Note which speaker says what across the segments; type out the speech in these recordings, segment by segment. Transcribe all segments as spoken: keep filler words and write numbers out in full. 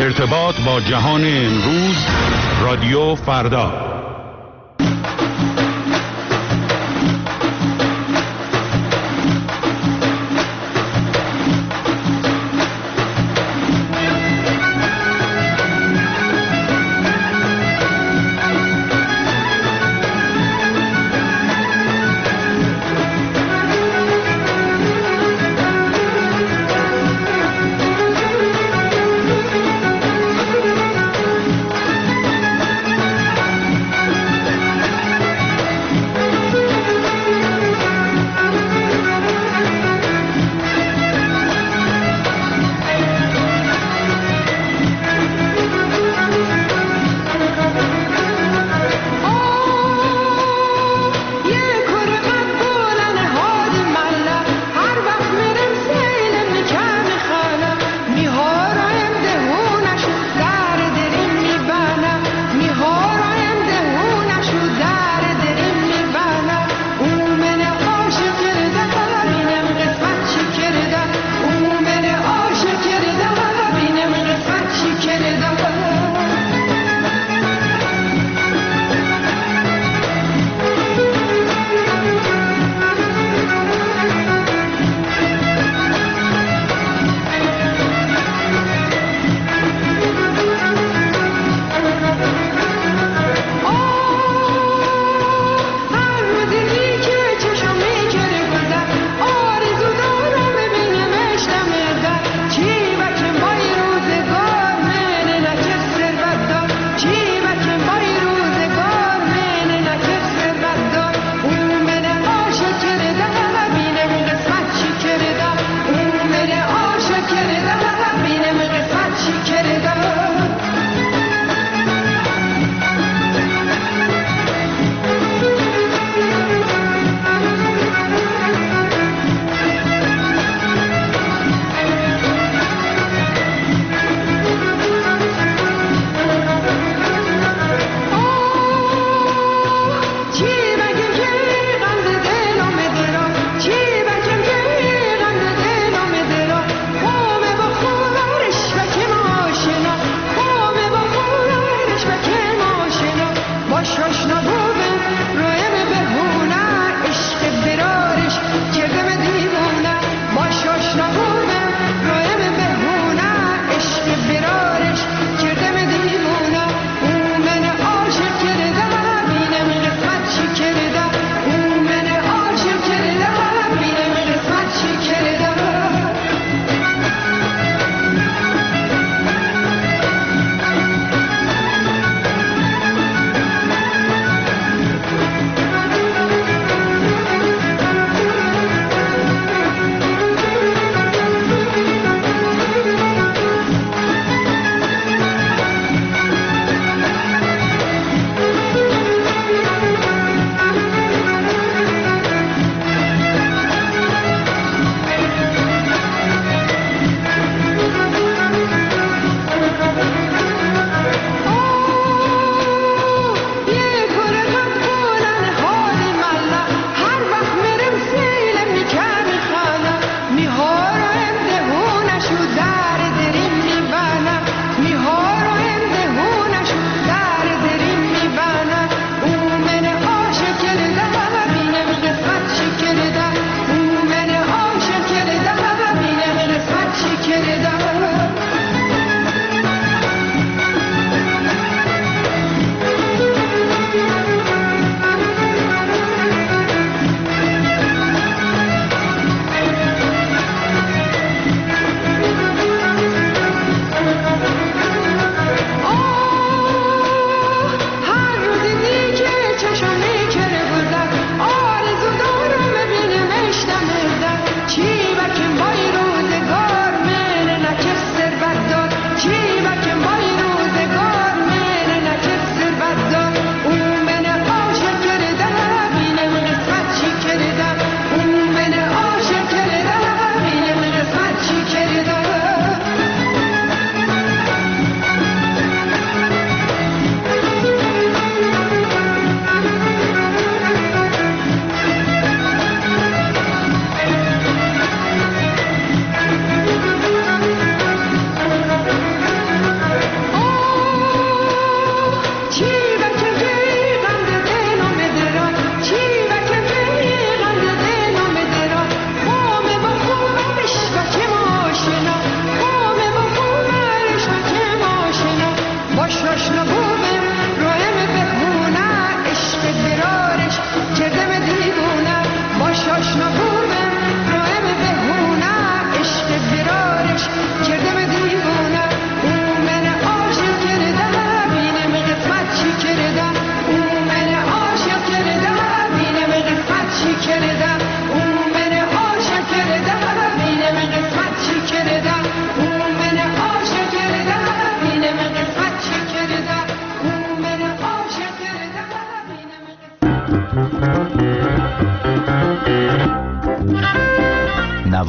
Speaker 1: ارتباط با جهان امروز، رادیو فردا.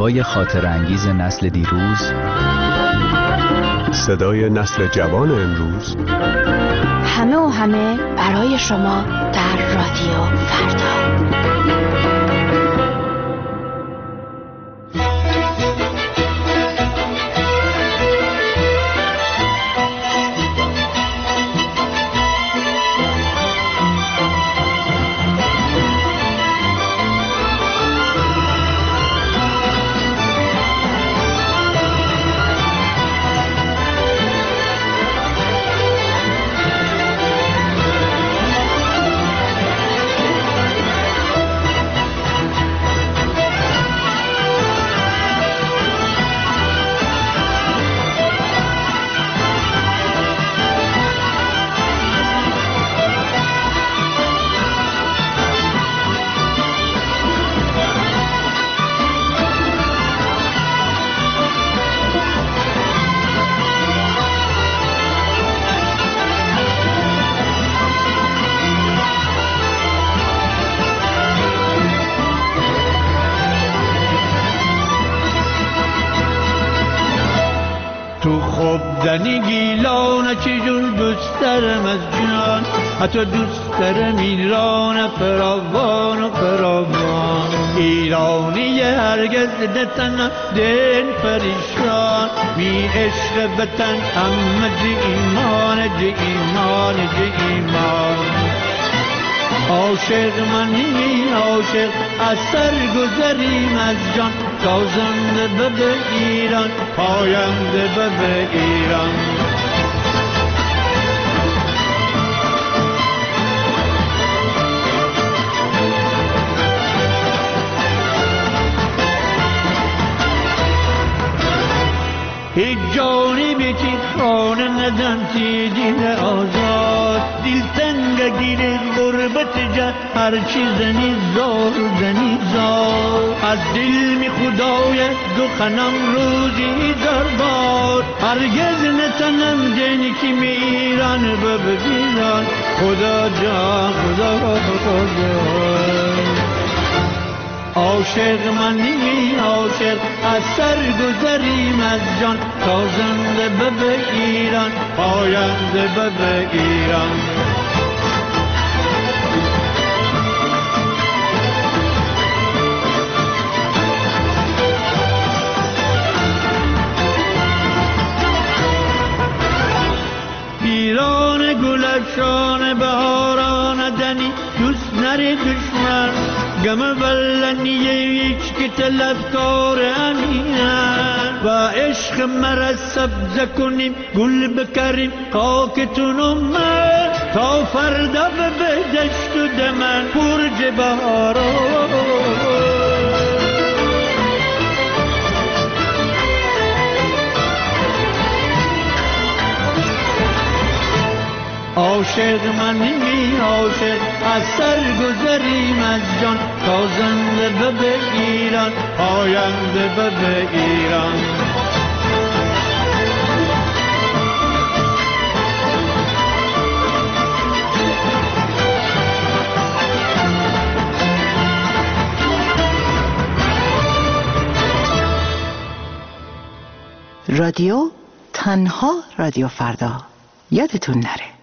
Speaker 2: هوای خاطر انگیز نسل دیروز،
Speaker 3: صدای نسل جوان امروز،
Speaker 4: همه و همه برای شما در رادیو فردا.
Speaker 5: تو خوب زنی گیلان چجور دوست دارم از جان، حتی دوست دارم ایران فراوان و فراوان. ایرانی هرگز نتنم دل پریشان، بی عشق وطن همه جه ایمان جه ایمان جه ایمان. عاشق منی عاشق از سر گذریم از جان، تازنده به به ایران پاینده به به ایران. هیچ جانی بیتی خانه ندن تی دین آزاد، دل تنگ گیر غربت جا هر چی زنی زار زنی زار. از دل می خدای دو خنم روزی دربار، هرگز نتنم دین کی می ایران ببیران. خدا جان خدا خدا عاشق منی عاشق از سر گذریم از جان، تازنده به به ایران پاینده به به ایران. ایران گلشان بهاران دنی، دوست نری دشمن گم ولنی هیچ که طلبکار امینن. و عشق مرا سبز کنیم گل بکریم خاکتون من، تا فردا به دشت و دمن برج بهاران. عاشق منی عاشق از سر گذریم از جان، تازنده به به ایران پاینده به به ایران.
Speaker 6: رادیو تنها رادیو فردا، یادتون نره.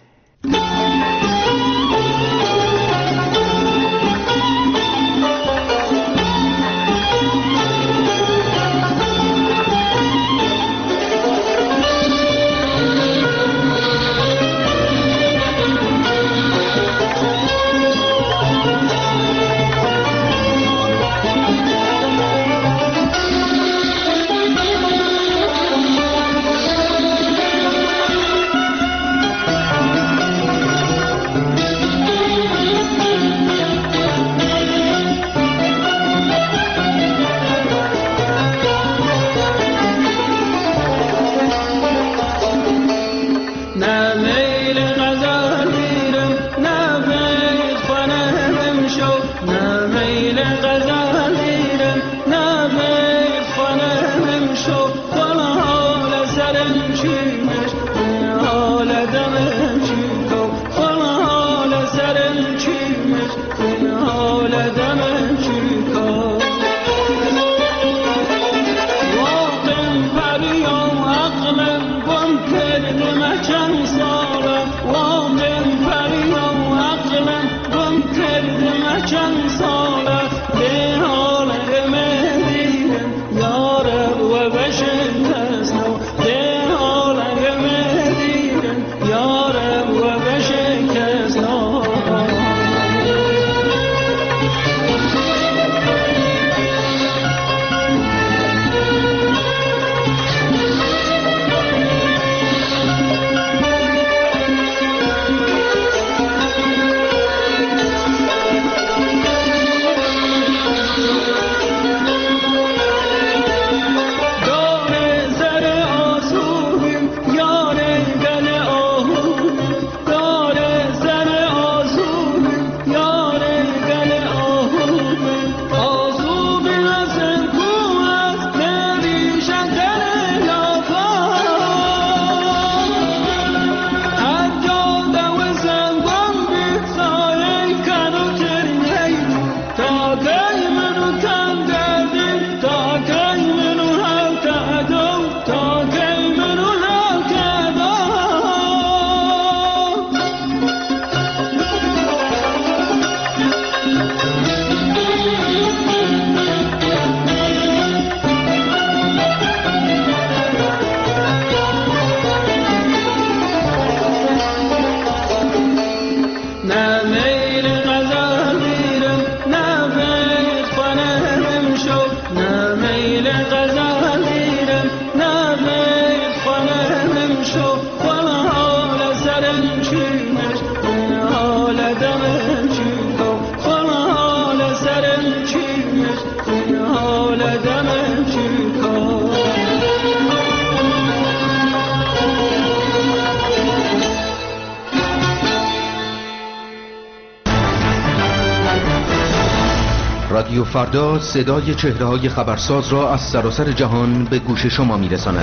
Speaker 7: رادیو فردا صدای چهره‌های خبرساز را از سراسر جهان به گوش شما می‌رساند.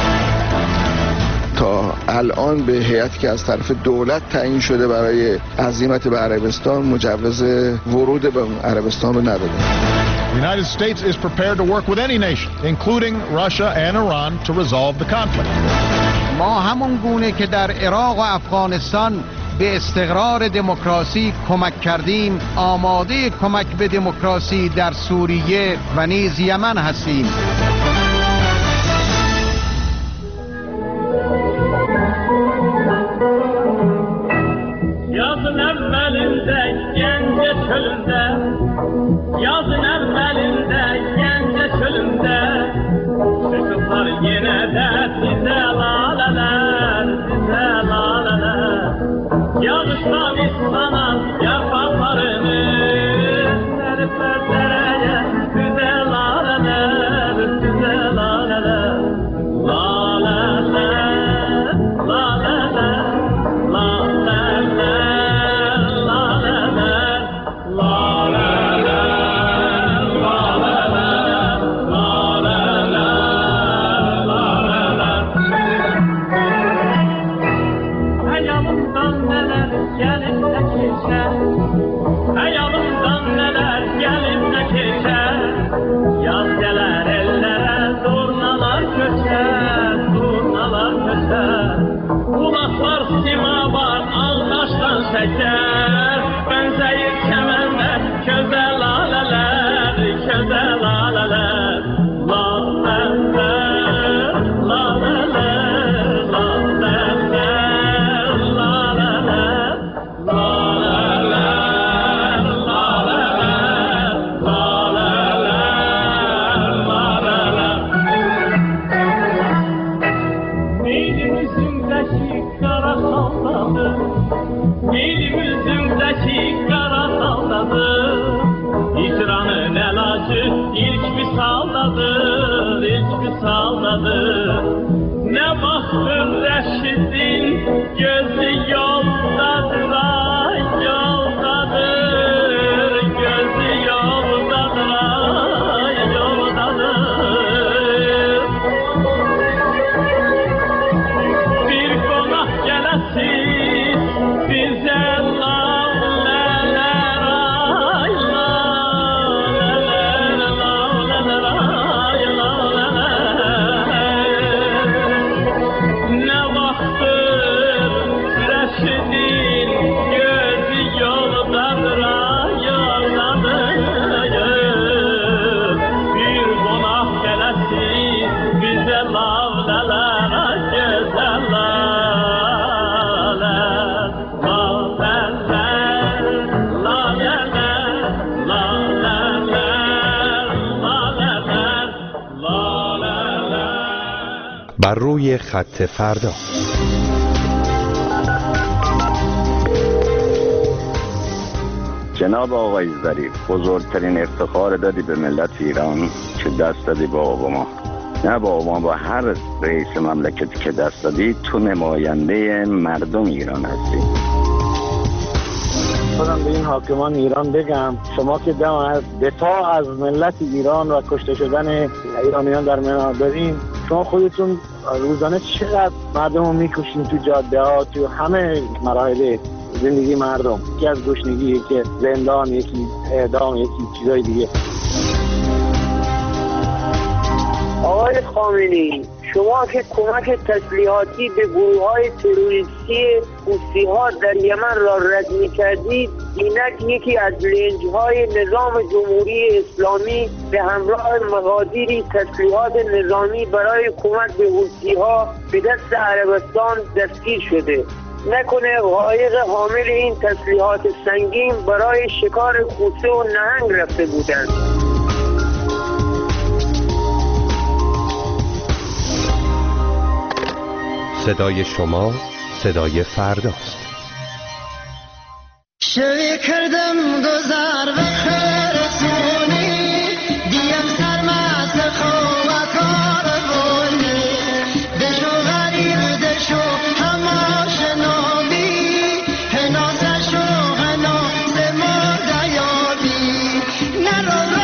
Speaker 8: تا الان به هیئتی که از طرف دولت تعیین شده برای عزیمت به عربستان مجوز ورود به عربستان رو نداده.
Speaker 9: The United States is prepared to work with any nation, including Russia and Iran, to resolve the conflict.
Speaker 10: ما همون گونه که در عراق و افغانستان به استقرار دموکراسی کمک کردیم، آماده کمک به دموکراسی در سوریه و نیز یمن هستیم.
Speaker 5: Yazın evvelinde gence çölünde, yazın evvelinde gence çölünde, çocuklar yine de size laleler, size laleler. Yağıştan ıslanan yapraklarını serper dereye, size laleler, size laleler. Laleler, laleler, laleler. Şeker, benzeyir kemenler, közde laleler, közde laleler. Laleler, laleler, laleler, laleler. Laleler, laleler, laleler, laleler. Elimizindeki kara saldadı, elimizindeki kara saldadı, hicranın elacı ilk misaldadır, ilk misaldadır. Ne baktın Reşit'in gözü yoldadır, ay yoldadır, gözü yoldadır, ay yoldadır. Bir konak gelesin bize laleler, ay laleler, laleler, ay laleler. Ne vaktır Reşid'in gözü yoldadır, ay yoldadır. Bir konak gelesin bize laleler, ay güzeller.
Speaker 3: بر روی خط فردا.
Speaker 11: جناب آقای ظریف، بزرگترین افتخار دادی به ملت ایران که دست دادی با ما. نه با ما، با هر رئیس مملکتی که دست دادی، تو نماینده مردم ایران هستی.
Speaker 12: خودم به این حاکمان ایران بگم شما که دم از دفاع از ملت ایران و کشته شدن ایرانیان در منار دارین، شما خودتون روزانه چقدر مردم رو میکشین تو جاده ها، تو همه مراحل زندگی مردم، یکی از گشنگی، یکی زندان، یکی اعدام، یکی چیزای دیگه.
Speaker 13: آقای خامنه‌ای، شما که کمک تسلیحاتی به گروه‌های تروریستی حوثی‌ها در یمن را رد می‌کردید، اینک یکی از لنج‌های نظام جمهوری اسلامی به همراه مقادیری تسلیحات نظامی برای کمک به حوثی‌ها به دست عربستان دستگیر شده. نکنه قایق حامل این تسلیحات سنگین برای شکار کوسه و نهنگ رفته بودند.
Speaker 3: صدای شما صدای فرداست.
Speaker 14: شوی کردم گذار به خرسونی دیم سرمست خوب کار بونی دشو غریب دشو هماش نابی هناسشو هناس مرد یابی نرو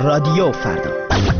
Speaker 15: رادیو فردا.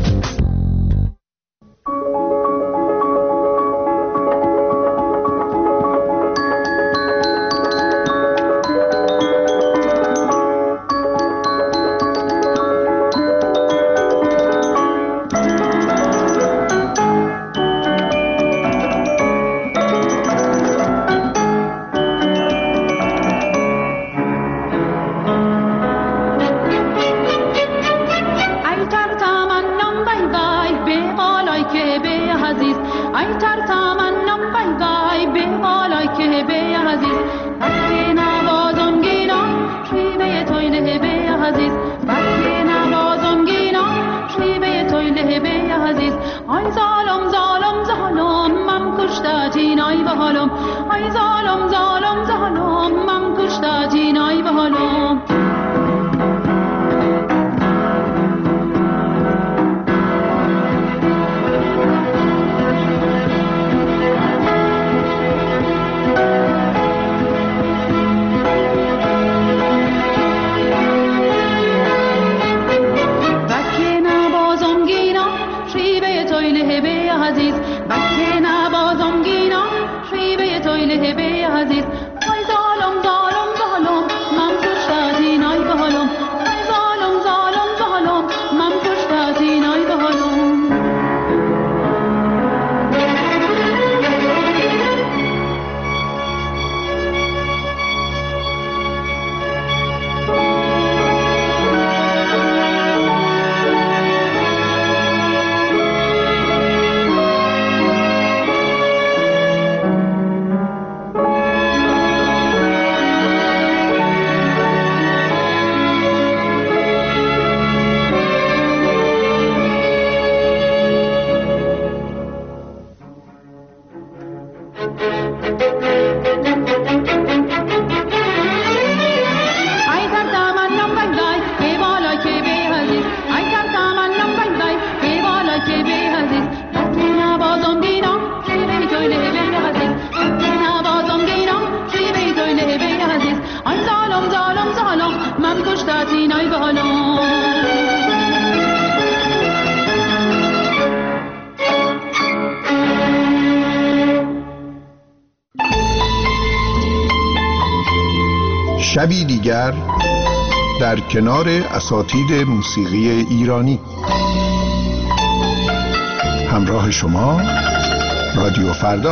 Speaker 9: شبی دیگر در کنار اساتید موسیقی ایرانی. همراه شما رادیو فردا.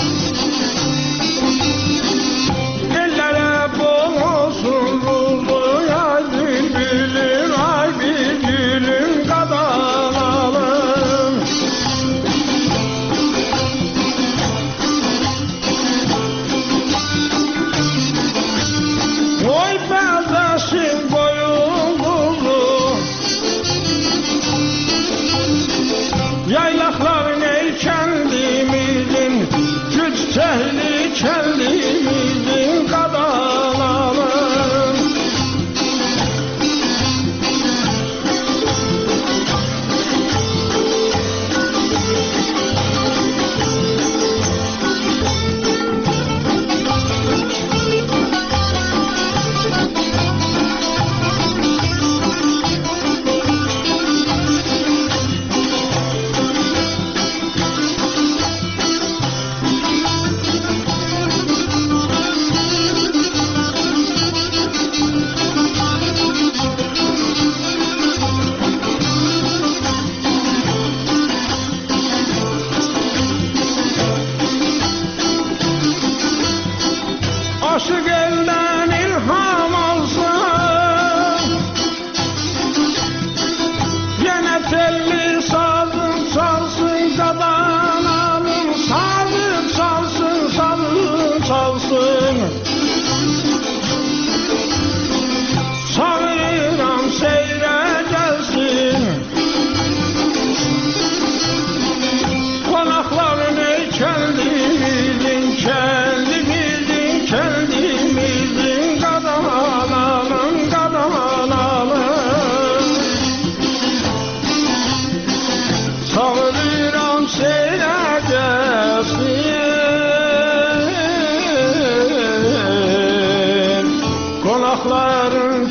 Speaker 16: Ellere bol olsun ruhum.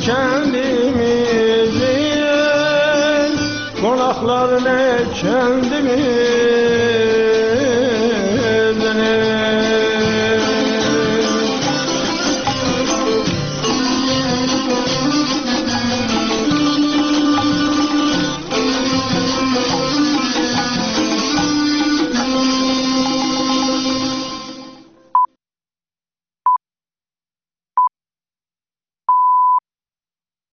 Speaker 15: kendimizin, konaklar ne kendimiz.